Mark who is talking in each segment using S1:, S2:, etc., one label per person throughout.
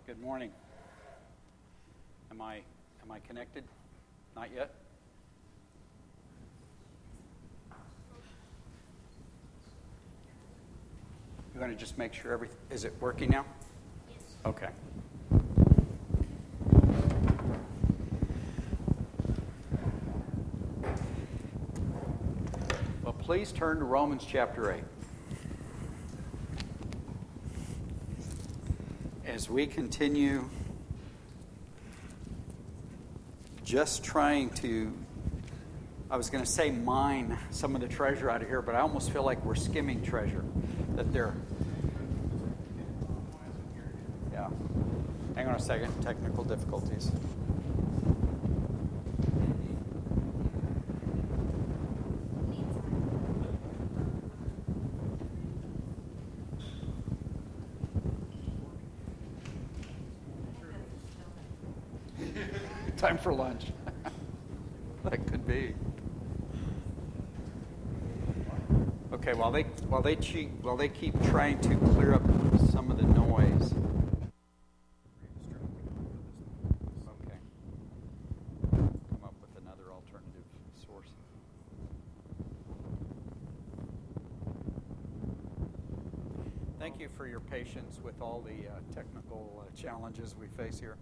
S1: Good morning. Am I connected? Not yet? You want to just make sure is it working now?
S2: Yes.
S1: Okay. Well, please turn to Romans chapter 8. As we continue just trying to, I was going to say mine some of the treasure out of here, but I almost feel like we're skimming treasure. That they're, yeah. Hang on a second, technical difficulties. Time for lunch. That could be. Okay, while they keep trying to clear up some of the noise. Okay. Come up with another alternative source. Thank you for your patience with all the technical challenges we face here.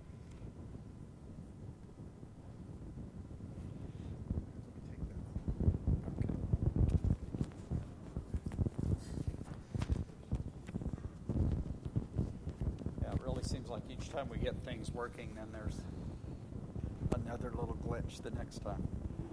S1: Seems like each time we get things working, then there's another little glitch the next time.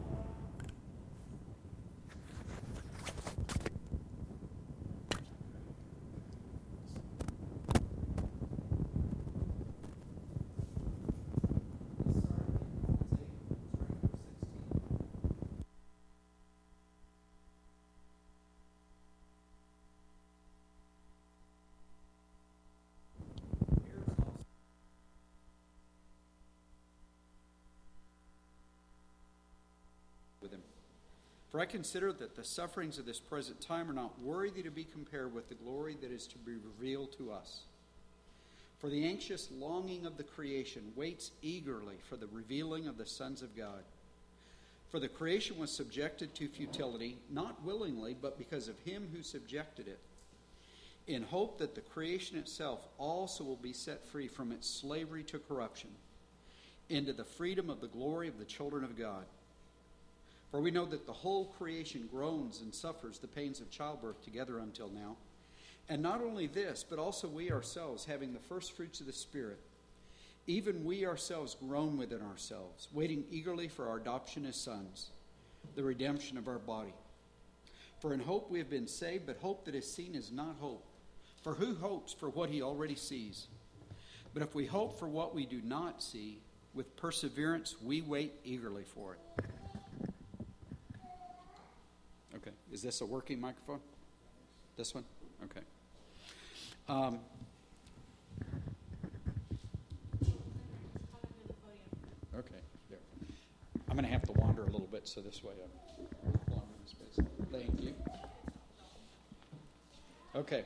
S1: For I consider that the sufferings of this present time are not worthy to be compared with the glory that is to be revealed to us. For the anxious longing of the creation waits eagerly for the revealing of the sons of God. For the creation was subjected to futility, not willingly, but because of him who subjected it, in hope that the creation itself also will be set free from its slavery to corruption, into the freedom of the glory of the children of God. For we know that the whole creation groans and suffers the pains of childbirth together until now. And not only this, but also we ourselves, having the first fruits of the Spirit, even we ourselves groan within ourselves, waiting eagerly for our adoption as sons, the redemption of our body. For in hope we have been saved, but hope that is seen is not hope. For who hopes for what he already sees? But if we hope for what we do not see, with perseverance we wait eagerly for it. Okay. Is this a working microphone? This one? Okay. Okay. There. I'm going to have to wander a little bit, so this way I'm longer in space. Thank you. Okay.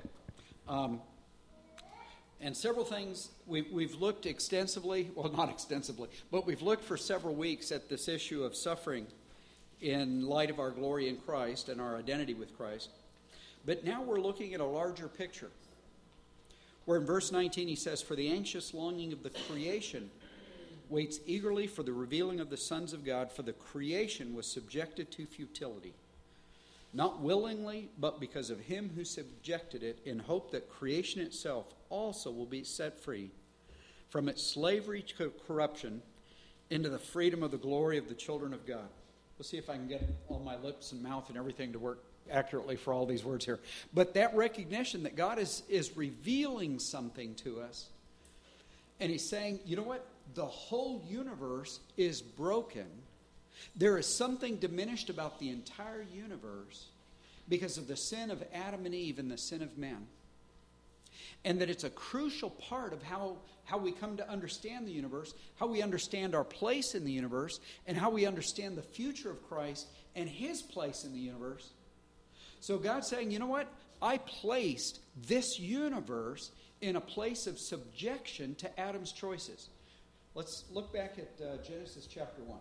S1: And several things we've looked extensively, well, not extensively, but we've looked for several weeks at this issue of suffering in light of our glory in Christ and our identity with Christ. But now we're looking at a larger picture, where in verse 19 he says, For the anxious longing of the creation waits eagerly for the revealing of the sons of God, for the creation was subjected to futility, not willingly, but because of him who subjected it, in hope that creation itself also will be set free from its slavery to corruption into the freedom of the glory of the children of God. We'll see if I can get all my lips and mouth and everything to work accurately for all these words here. But that recognition that God is revealing something to us, and he's saying, you know what? The whole universe is broken. There is something diminished about the entire universe because of the sin of Adam and Eve and the sin of man. And that it's a crucial part of how we come to understand the universe, how we understand our place in the universe, and how we understand the future of Christ and his place in the universe. So God's saying, you know what? I placed this universe in a place of subjection to Adam's choices. Let's look back at Genesis chapter 1.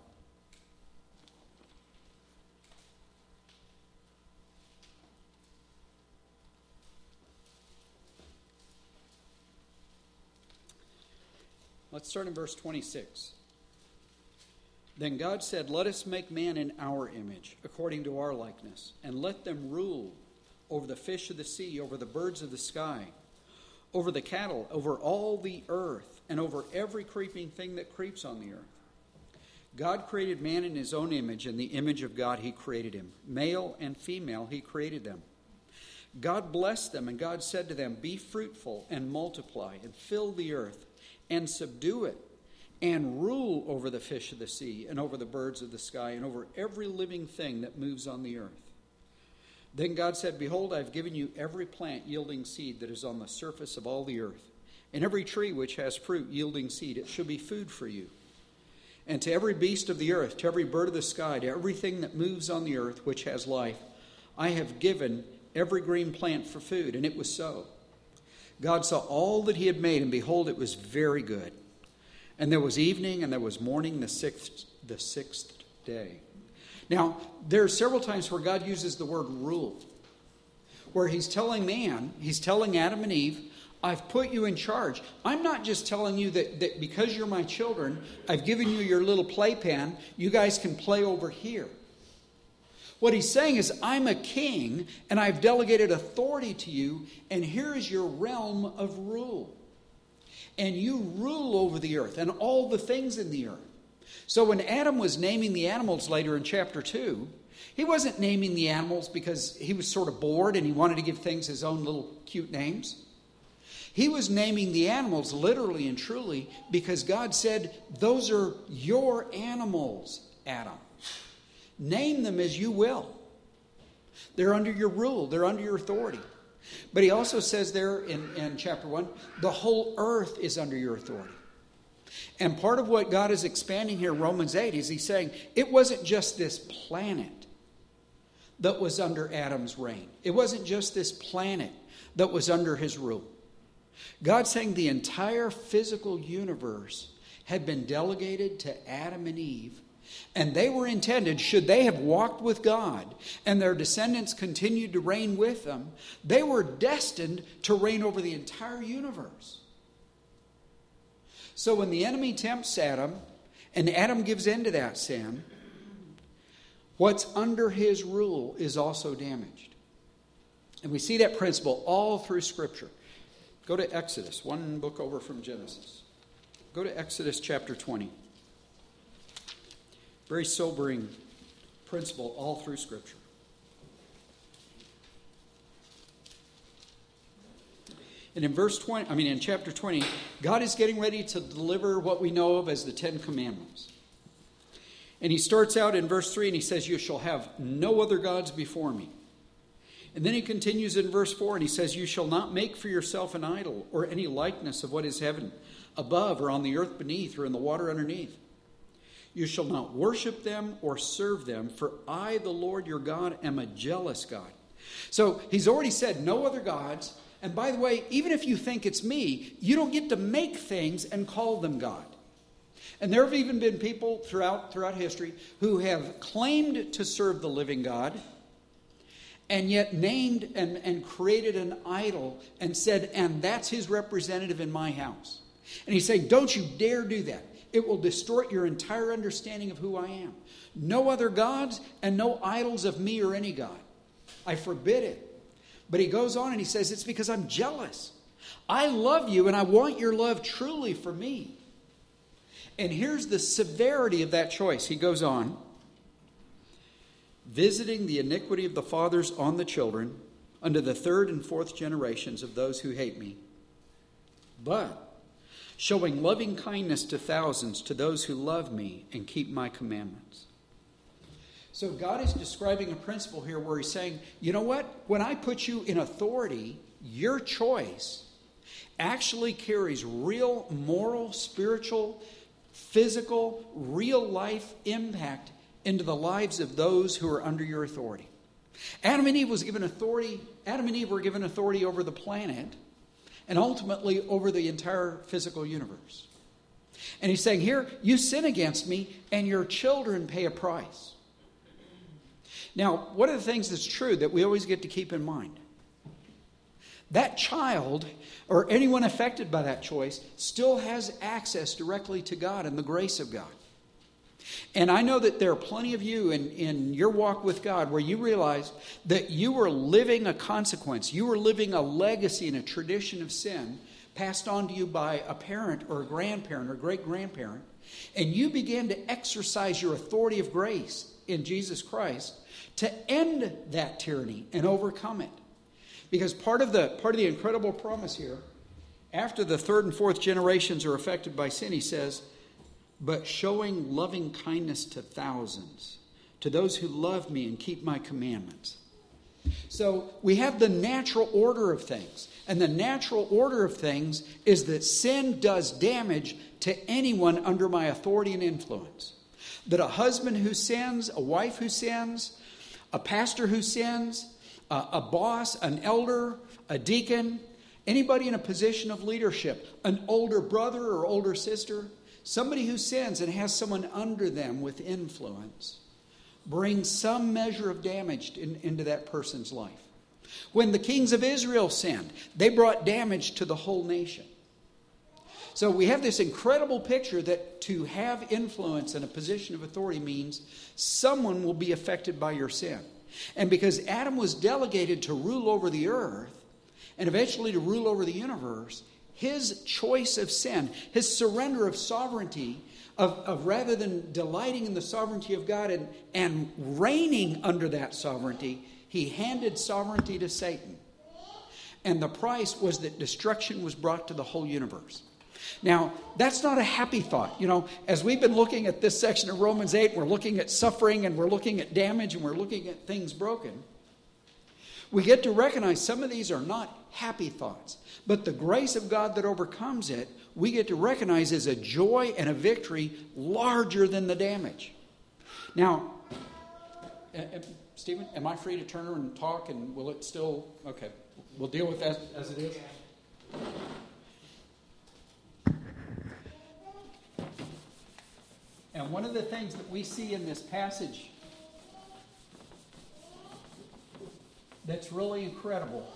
S1: Let's start in verse 26. Then God said, "Let us make man in our image, according to our likeness, and let them rule over the fish of the sea, over the birds of the sky, over the cattle, over all the earth, and over every creeping thing that creeps on the earth." God created man in his own image. In the image of God he created him. Male and female he created them. God blessed them, and God said to them, "Be fruitful and multiply, and fill the earth, and subdue it, and rule over the fish of the sea, and over the birds of the sky, and over every living thing that moves on the earth." Then God said, "Behold, I have given you every plant yielding seed that is on the surface of all the earth, and every tree which has fruit yielding seed. It shall be food for you. And to every beast of the earth, to every bird of the sky, to everything that moves on the earth which has life, I have given every green plant for food." And it was so. God saw all that he had made, and behold, it was very good. And there was evening, and there was morning, the sixth day. Now, there are several times where God uses the word rule, where he's telling Adam and Eve, "I've put you in charge. I'm not just telling you that because you're my children, I've given you your little playpen, you guys can play over here." What he's saying is, I'm a king, and I've delegated authority to you, and here is your realm of rule. And you rule over the earth and all the things in the earth. So when Adam was naming the animals later in chapter 2, he wasn't naming the animals because he was sort of bored and he wanted to give things his own little cute names. He was naming the animals literally and truly because God said, "Those are your animals, Adam. Name them as you will. They're under your rule. They're under your authority." But he also says there in chapter 1, the whole earth is under your authority. And part of what God is expanding here in Romans 8 is he's saying it wasn't just this planet that was under Adam's reign. It wasn't just this planet that was under his rule. God's saying the entire physical universe had been delegated to Adam and Eve. And they were intended, should they have walked with God and their descendants continued to reign with them, they were destined to reign over the entire universe. So when the enemy tempts Adam, and Adam gives in to that sin, what's under his rule is also damaged. And we see that principle all through Scripture. Go to Exodus, one book over from Genesis. Go to Exodus chapter 20. Very sobering principle all through Scripture. And in chapter 20, God is getting ready to deliver what we know of as the Ten Commandments. And he starts out in verse 3 and he says, "You shall have no other gods before me." And then he continues in verse 4 and he says, "You shall not make for yourself an idol or any likeness of what is heaven above or on the earth beneath or in the water underneath. You shall not worship them or serve them, for I, the Lord your God, am a jealous God." So he's already said no other gods. And by the way, even if you think it's me, you don't get to make things and call them God. And there have even been people throughout history who have claimed to serve the living God and yet named and created an idol and said, "And that's his representative in my house." And he's saying, don't you dare do that. It will distort your entire understanding of who I am. No other gods and no idols of me or any God. I forbid it. But he goes on and he says, it's because I'm jealous. I love you and I want your love truly for me. And here's the severity of that choice. He goes on, "Visiting the iniquity of the fathers on the children unto the third and fourth generations of those who hate me. But showing loving kindness to thousands, to those who love me and keep my commandments." So God is describing a principle here where he's saying, you know what? When I put you in authority, your choice actually carries real moral, spiritual, physical, real life impact into the lives of those who are under your authority. Adam and Eve were given authority over the planet. and ultimately over the entire physical universe. And he's saying, here, you sin against me, and your children pay a price. Now, one of the things that's true that we always get to keep in mind, that child, or anyone affected by that choice, still has access directly to God and the grace of God. And I know that there are plenty of you in your walk with God where you realize that you were living a consequence. You were living a legacy and a tradition of sin passed on to you by a parent or a grandparent or great-grandparent. And you began to exercise your authority of grace in Jesus Christ to end that tyranny and overcome it. Because part of the incredible promise here, after the third and fourth generations are affected by sin, he says, but showing loving kindness to thousands, to those who love me and keep my commandments. So we have the natural order of things. And the natural order of things is that sin does damage to anyone under my authority and influence. That a husband who sins, a wife who sins, a pastor who sins, a boss, an elder, a deacon, anybody in a position of leadership, an older brother or older sister, somebody who sins and has someone under them with influence, brings some measure of damage into that person's life. When the kings of Israel sinned, they brought damage to the whole nation. So we have this incredible picture that to have influence and a position of authority means someone will be affected by your sin. And because Adam was delegated to rule over the earth and eventually to rule over the universe, his choice of sin, his surrender of sovereignty, of rather than delighting in the sovereignty of God and reigning under that sovereignty, he handed sovereignty to Satan. And the price was that destruction was brought to the whole universe. Now, that's not a happy thought. You know, as we've been looking at this section of Romans 8, we're looking at suffering and we're looking at damage and we're looking at things broken. We get to recognize some of these are not happy thoughts. But the grace of God that overcomes it, we get to recognize as a joy and a victory larger than the damage. Now, Stephen, am I free to turn and talk, and will it still... Okay, we'll deal with that as it is. And one of the things that we see in this passage that's really incredible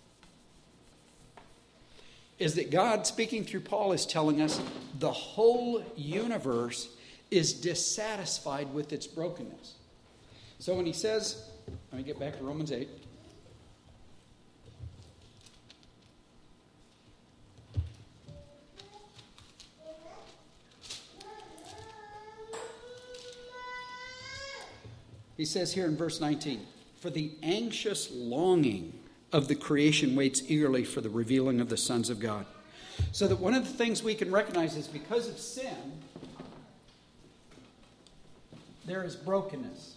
S1: is that God, speaking through Paul, is telling us the whole universe is dissatisfied with its brokenness. So when he says, let me get back to Romans 8. He says here in verse 19, for the anxious longing of the creation waits eagerly for the revealing of the sons of God. So that one of the things we can recognize is because of sin, there is brokenness.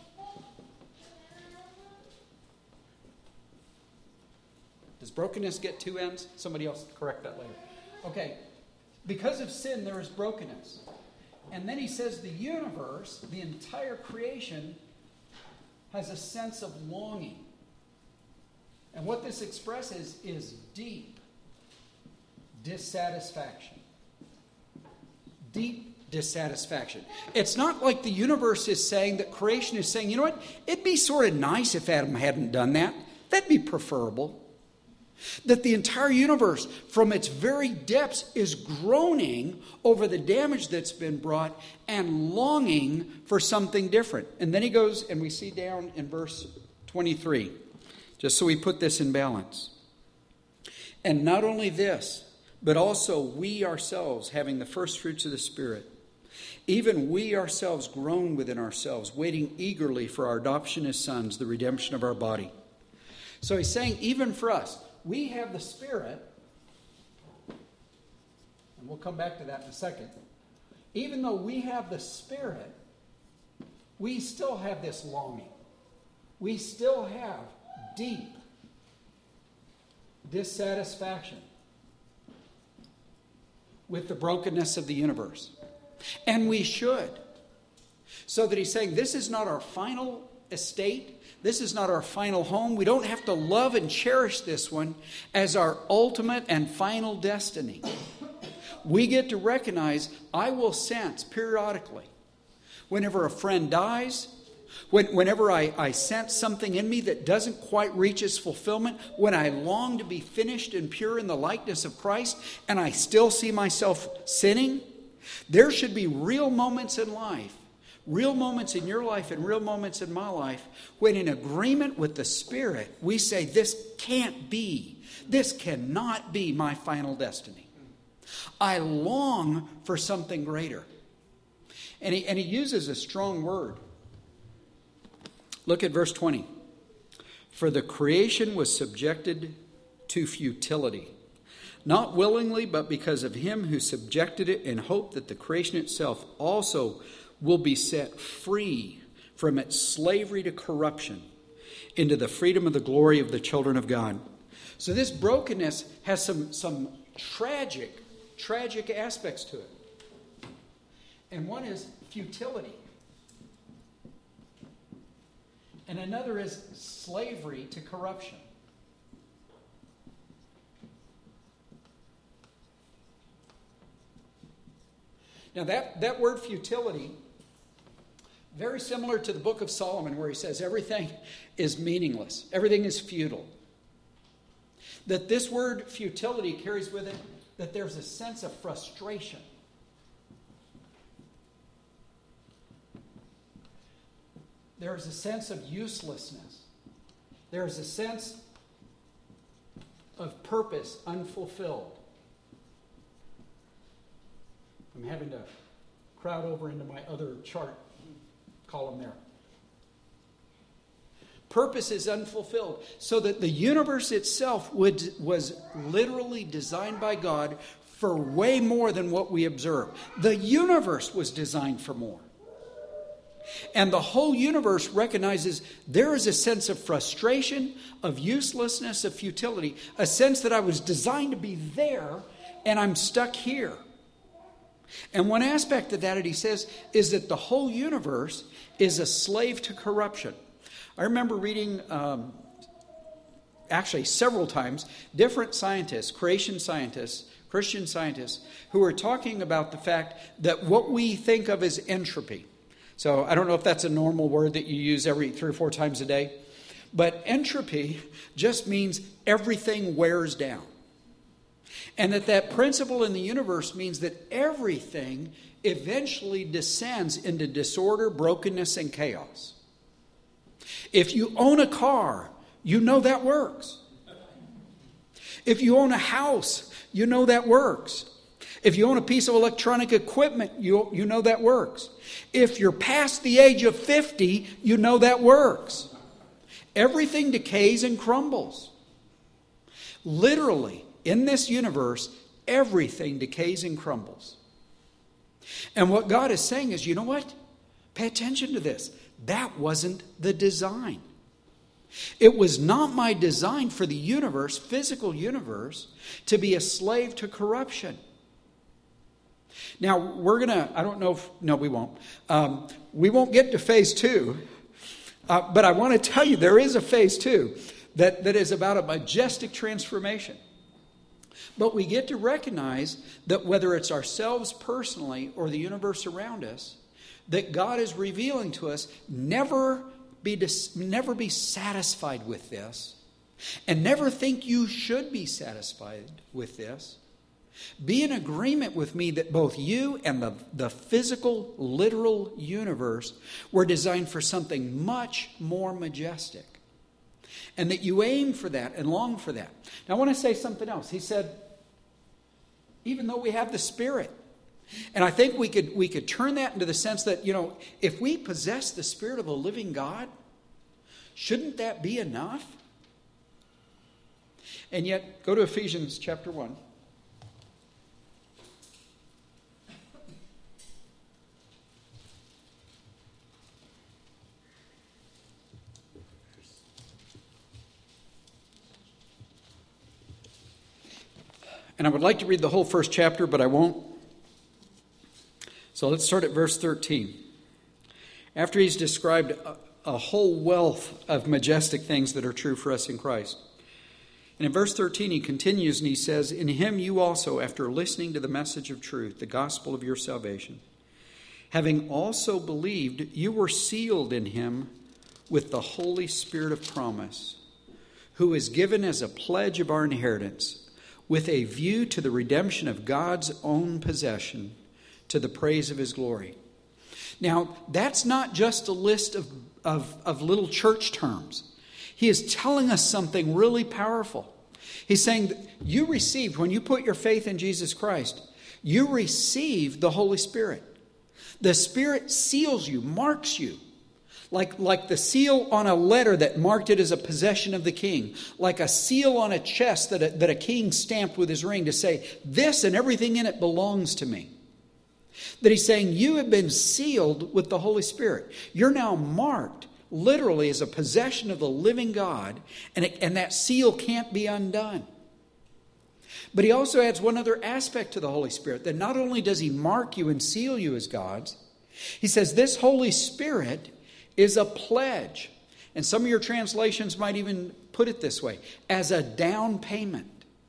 S1: Does brokenness get two ends? Somebody else correct that later. Okay. Because of sin, there is brokenness. And then he says the universe, the entire creation, has a sense of longing. And what this expresses is deep dissatisfaction. Deep dissatisfaction. It's not like the universe is saying, that creation is saying, you know what, it'd be sort of nice if Adam hadn't done that. That'd be preferable. That the entire universe, from its very depths, is groaning over the damage that's been brought and longing for something different. And then he goes, and we see down in verse 23, just so we put this in balance. And not only this, but also we ourselves, having the first fruits of the Spirit, even we ourselves groan within ourselves, waiting eagerly for our adoption as sons, the redemption of our body. So he's saying, even for us, we have the Spirit, and we'll come back to that in a second. Even though we have the Spirit, we still have this longing. We still have deep dissatisfaction with the brokenness of the universe. And we should. So that he's saying this is not our final estate. This is not our final home. We don't have to love and cherish this one as our ultimate and final destiny. We get to recognize, I will sense periodically, whenever a friend dies, whenever I sense something in me that doesn't quite reach its fulfillment, when I long to be finished and pure in the likeness of Christ, and I still see myself sinning, there should be real moments in life, real moments in your life and real moments in my life, when in agreement with the Spirit, we say, this can't be, this cannot be my final destiny. I long for something greater. And he uses a strong word. Look at verse 20. For the creation was subjected to futility, not willingly, but because of him who subjected it, in hope that the creation itself also will be set free from its slavery to corruption into the freedom of the glory of the children of God. So this brokenness has some tragic aspects to it. And one is futility. And another is slavery to corruption. Now that word futility, very similar to the book of Solomon, where he says everything is meaningless. Everything is futile. That this word futility carries with it that there's a sense of frustration. There's a sense of uselessness. There's a sense of purpose unfulfilled. I'm having to crowd over into my other chart column there. Purpose is unfulfilled. So that the universe itself was literally designed by God for way more than what we observe. The universe was designed for more. And the whole universe recognizes there is a sense of frustration, of uselessness, of futility, a sense that I was designed to be there and I'm stuck here. And one aspect of that he says is that the whole universe is a slave to corruption. I remember reading, actually several times, different scientists, creation scientists, Christian scientists, who are talking about the fact that what we think of as entropy. So I don't know if that's a normal word that you use every 3 or 4 times a day, but entropy just means everything wears down. And that principle in the universe means that everything eventually descends into disorder, brokenness, and chaos. If you own a car, you know that works. If you own a house, you know that works. If you own a piece of electronic equipment, you know that works. If you're past the age of 50, you know that works. Everything decays and crumbles. Literally, in this universe, everything decays and crumbles. And what God is saying is, you know what? Pay attention to this. That wasn't the design. It was not my design for the universe, physical universe, to be a slave to corruption. Now, we're going to, I don't know if, no, we won't. We won't get to phase 2. But I want to tell you, there is a phase 2 that is about a majestic transformation. But we get to recognize that whether it's ourselves personally or the universe around us, that God is revealing to us, never be satisfied with this, and never think you should be satisfied with this. Be in agreement with me that both you and the physical, literal universe were designed for something much more majestic. And that you aim for that and long for that. Now I want to say something else. He said, even though we have the Spirit, and I think we could turn that into the sense that, if we possess the Spirit of a living God, shouldn't that be enough? And yet, go to Ephesians chapter 1. And I would like to read the whole first chapter, but I won't. So let's start at verse 13. After he's described a whole wealth of majestic things that are true for us in Christ. And in verse 13, he continues and he says, "In him you also, after listening to the message of truth, the gospel of your salvation, having also believed, you were sealed in him with the Holy Spirit of promise, who is given as a pledge of our inheritance, with a view to the redemption of God's own possession, to the praise of his glory." Now, that's not just a list of little church terms. He is telling us something really powerful. He's saying that you received, when you put your faith in Jesus Christ, you received the Holy Spirit. The Spirit seals you, marks you. Like the seal on a letter that marked it as a possession of the king. Like a seal on a chest that a king stamped with his ring to say, this and everything in it belongs to me. That he's saying you have been sealed with the Holy Spirit. You're now marked literally as a possession of the living God, and that seal can't be undone. But he also adds one other aspect to the Holy Spirit, that not only does he mark you and seal you as God's, he says this Holy Spirit is a pledge. And some of your translations might even put it this way, as a down payment.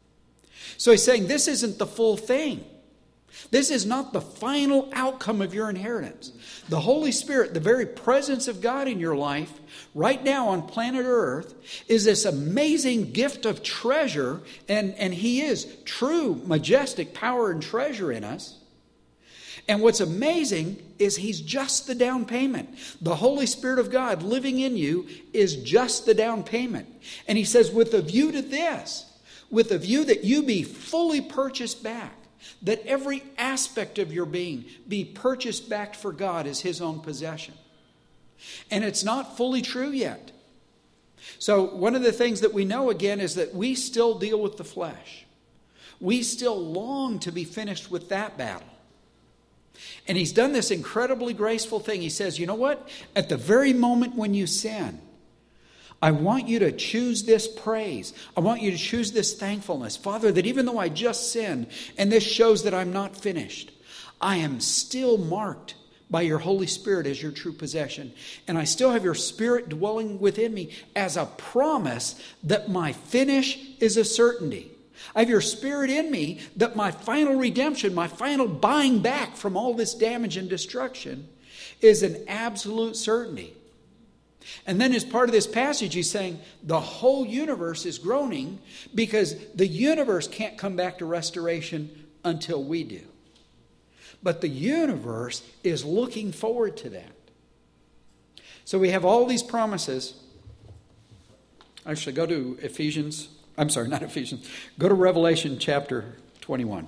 S1: So he's saying this isn't the full thing. This is not the final outcome of your inheritance. The Holy Spirit, the very presence of God in your life, right now on planet Earth, is this amazing gift of treasure, and he is true, majestic power and treasure in us. And what's amazing is he's just the down payment. The Holy Spirit of God living in you is just the down payment. And he says, with a view to this, with a view that you be fully purchased back, that every aspect of your being be purchased back for God as his own possession. And it's not fully true yet. So one of the things that we know again is that we still deal with the flesh. We still long to be finished with that battle. And he's done this incredibly graceful thing. He says, you know what? At the very moment when you sin, I want you to choose this praise. I want you to choose this thankfulness. Father, that even though I just sinned, and this shows that I'm not finished, I am still marked by your Holy Spirit as your true possession. And I still have your Spirit dwelling within me as a promise that my finish is a certainty. I have your Spirit in me that my final redemption, my final buying back from all this damage and destruction is an absolute certainty. And then as part of this passage, he's saying the whole universe is groaning because the universe can't come back to restoration until we do. But the universe is looking forward to that. So we have all these promises. Actually, go to Go to Revelation chapter 21.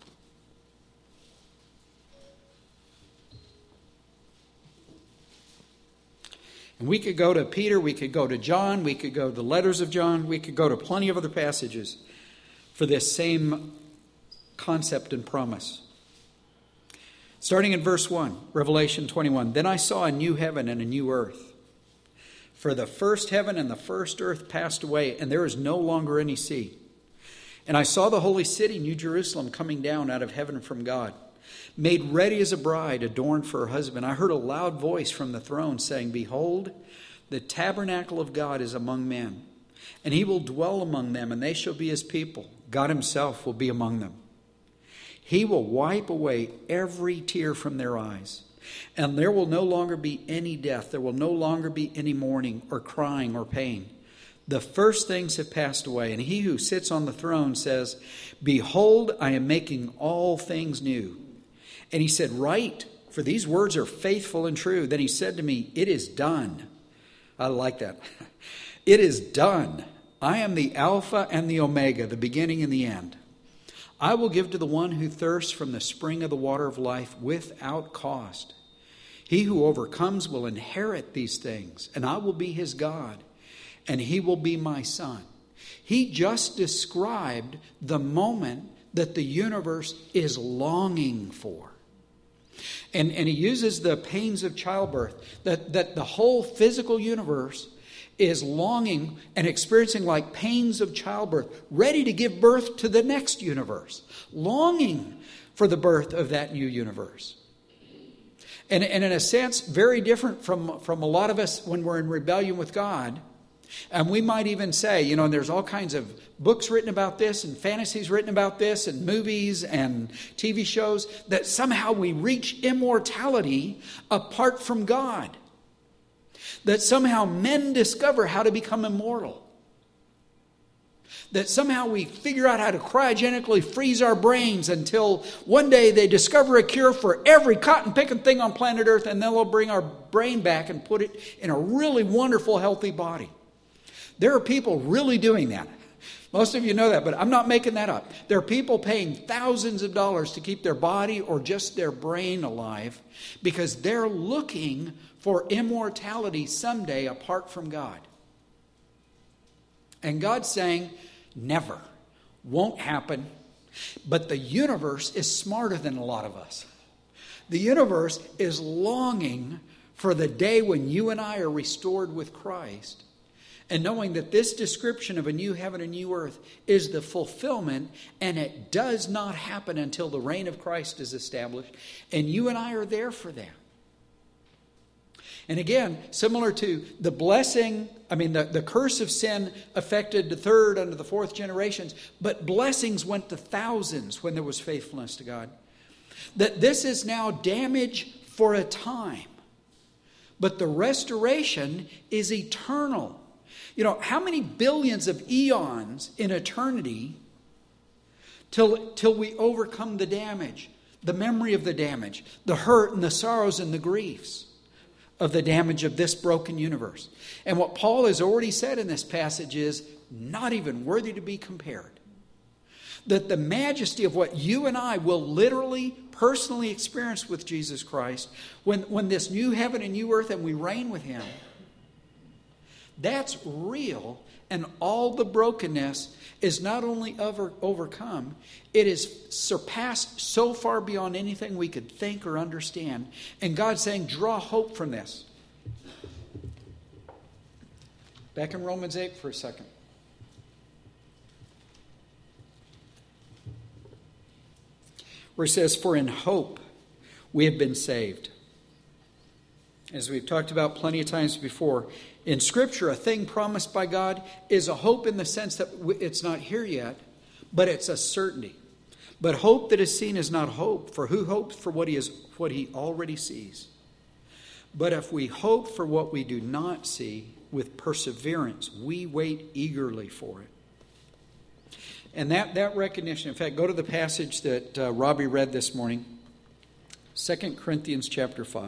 S1: And we could go to Peter, we could go to John, we could go to the letters of John, we could go to plenty of other passages for this same concept and promise. Starting in verse 1, Revelation 21. Then I saw a new heaven and a new earth. For the first heaven and the first earth passed away, and there is no longer any sea. And I saw the holy city, New Jerusalem, coming down out of heaven from God, made ready as a bride adorned for her husband. I heard a loud voice from the throne saying, Behold, the tabernacle of God is among men, and he will dwell among them, and they shall be his people. God himself will be among them. He will wipe away every tear from their eyes, and there will no longer be any death. There will no longer be any mourning or crying or pain. The first things have passed away, and he who sits on the throne says, Behold, I am making all things new. And he said, Write, for these words are faithful and true. Then he said to me, It is done. I like that. It is done. I am the Alpha and the Omega, the beginning and the end. I will give to the one who thirsts from the spring of the water of life without cost. He who overcomes will inherit these things, and I will be his God, and he will be my son. He just described the moment that the universe is longing for. And he uses the pains of childbirth, that the whole physical universe is longing and experiencing like pains of childbirth, ready to give birth to the next universe, longing for the birth of that new universe. And in a sense, very different from a lot of us when we're in rebellion with God. And we might even say, there's all kinds of books written about this and fantasies written about this and movies and TV shows, that somehow we reach immortality apart from God. That somehow men discover how to become immortal. That somehow we figure out how to cryogenically freeze our brains until one day they discover a cure for every cotton-picking thing on planet Earth, and then they'll bring our brain back and put it in a really wonderful, healthy body. There are people really doing that. Most of you know that, but I'm not making that up. There are people paying thousands of dollars to keep their body or just their brain alive because they're looking for immortality someday apart from God. And God's saying, never. Won't happen. But the universe is smarter than a lot of us. The universe is longing for the day when you and I are restored with Christ. And knowing that this description of a new heaven and new earth is the fulfillment, and it does not happen until the reign of Christ is established. And you and I are there for that. And again, similar to the blessing, the curse of sin affected the third and the fourth generations, but blessings went to thousands when there was faithfulness to God. That this is now damage for a time, but the restoration is eternal. How many billions of eons in eternity till we overcome the damage, the memory of the damage, the hurt and the sorrows and the griefs of the damage of this broken universe? And what Paul has already said in this passage is not even worthy to be compared. That the majesty of what you and I will literally, personally experience with Jesus Christ when this new heaven and new earth and we reign with Him, that's real, and all the brokenness is not only overcome, it is surpassed so far beyond anything we could think or understand. And God's saying, draw hope from this. Back in Romans 8 for a second. Where it says, for in hope we have been saved. As we've talked about plenty of times before, in Scripture, a thing promised by God is a hope in the sense that it's not here yet, but it's a certainty. But hope that is seen is not hope, for who hopes for what he already sees? But if we hope for what we do not see, with perseverance, we wait eagerly for it. And that recognition, in fact, go to the passage that Robbie read this morning, 2 Corinthians chapter 5.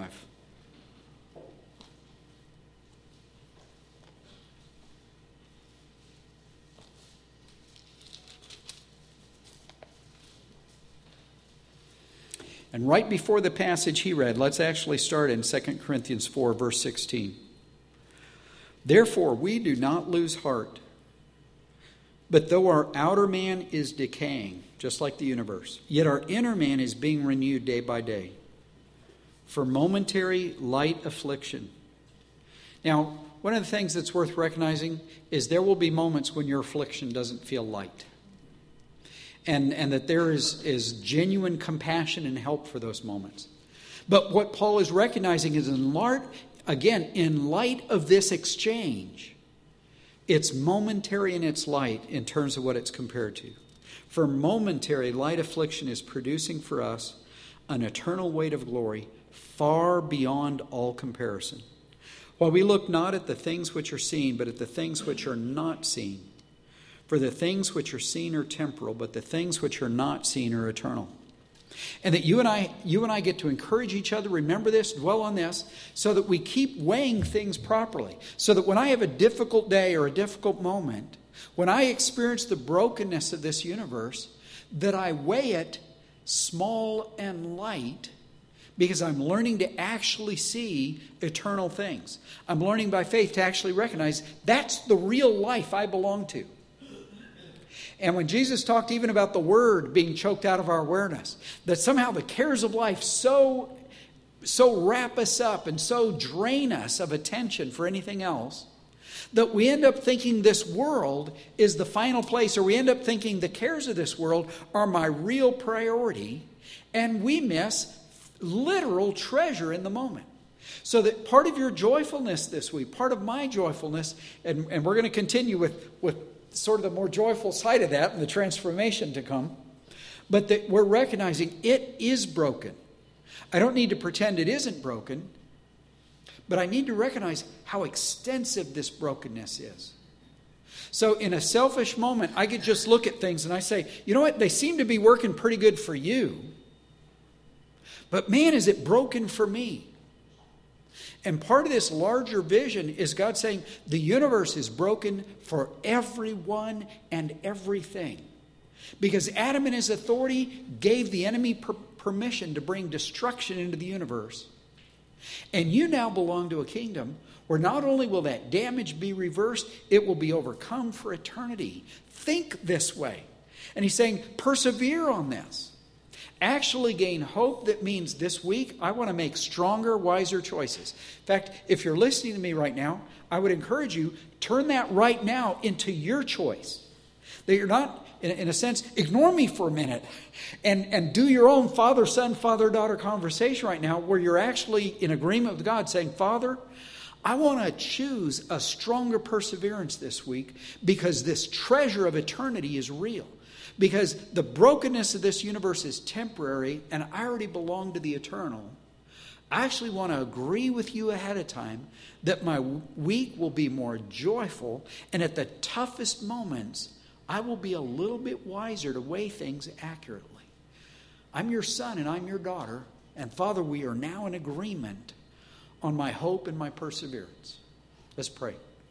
S1: And right before the passage he read, let's actually start in 2 Corinthians 4, verse 16. Therefore, we do not lose heart, but though our outer man is decaying, just like the universe, yet our inner man is being renewed day by day. For momentary light affliction. Now, one of the things that's worth recognizing is there will be moments when your affliction doesn't feel light. And that there is genuine compassion and help for those moments. But what Paul is recognizing is in light of this exchange, it's momentary in its light in terms of what it's compared to. For momentary light affliction is producing for us an eternal weight of glory far beyond all comparison. While we look not at the things which are seen, but at the things which are not seen. For the things which are seen are temporal, but the things which are not seen are eternal. And that you and I get to encourage each other, remember this, dwell on this, so that we keep weighing things properly. So that when I have a difficult day or a difficult moment, when I experience the brokenness of this universe, that I weigh it small and light, because I'm learning to actually see eternal things. I'm learning by faith to actually recognize that's the real life I belong to. And when Jesus talked even about the word being choked out of our awareness, that somehow the cares of life so wrap us up and so drain us of attention for anything else, that we end up thinking this world is the final place, or we end up thinking the cares of this world are my real priority, and we miss literal treasure in the moment. So that part of your joyfulness this week, part of my joyfulness, and we're going to continue with sort of the more joyful side of that and the transformation to come, but that we're recognizing it is broken. I don't need to pretend it isn't broken, but I need to recognize how extensive this brokenness is. So in a selfish moment, I could just look at things and I say, you know what, they seem to be working pretty good for you, but man, is it broken for me. And part of this larger vision is God saying the universe is broken for everyone and everything. Because Adam and his authority gave the enemy permission to bring destruction into the universe. And you now belong to a kingdom where not only will that damage be reversed, it will be overcome for eternity. Think this way. And he's saying, persevere on this. Actually gain hope. That means this week I want to make stronger, wiser choices. In fact, if you're listening to me right now, I would encourage you, turn that right now into your choice. That you're not, in a sense, ignore me for a minute and do your own father-son, father-daughter conversation right now where you're actually in agreement with God saying, Father, I want to choose a stronger perseverance this week because this treasure of eternity is real. Because the brokenness of this universe is temporary and I already belong to the eternal. I actually want to agree with you ahead of time that my week will be more joyful, and at the toughest moments, I will be a little bit wiser to weigh things accurately. I'm your son and I'm your daughter, and Father, we are now in agreement on my hope and my perseverance. Let's pray.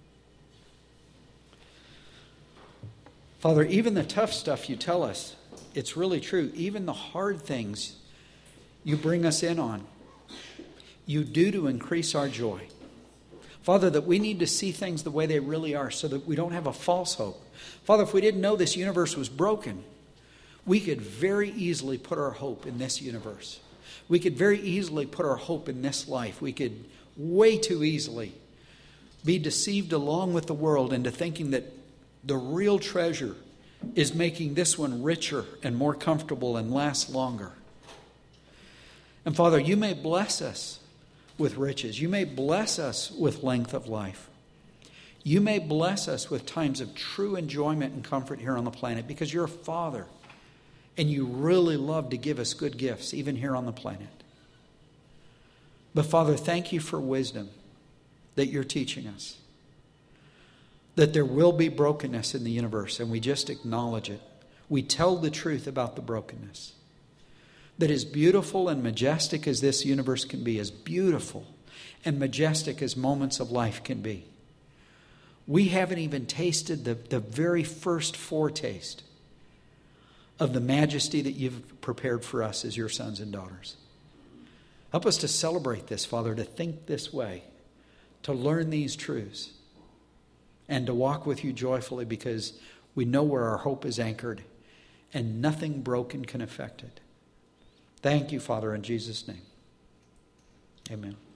S1: Father, even the tough stuff you tell us, it's really true. Even the hard things you bring us in on, you do to increase our joy. Father, that we need to see things the way they really are so that we don't have a false hope. Father, if we didn't know this universe was broken, we could very easily put our hope in this universe. We could very easily put our hope in this life. We could way too easily be deceived along with the world into thinking that the real treasure is making this one richer and more comfortable and last longer. And Father, you may bless us with riches. You may bless us with length of life. You may bless us with times of true enjoyment and comfort here on the planet because you're a Father and you really love to give us good gifts even here on the planet. But Father, thank you for wisdom that you're teaching us. That there will be brokenness in the universe, and we just acknowledge it. We tell the truth about the brokenness. That as beautiful and majestic as this universe can be, as beautiful and majestic as moments of life can be, we haven't even tasted the very first foretaste of the majesty that you've prepared for us as your sons and daughters. Help us to celebrate this, Father, to think this way, to learn these truths, and to walk with you joyfully because we know where our hope is anchored and nothing broken can affect it. Thank you, Father, in Jesus' name. Amen.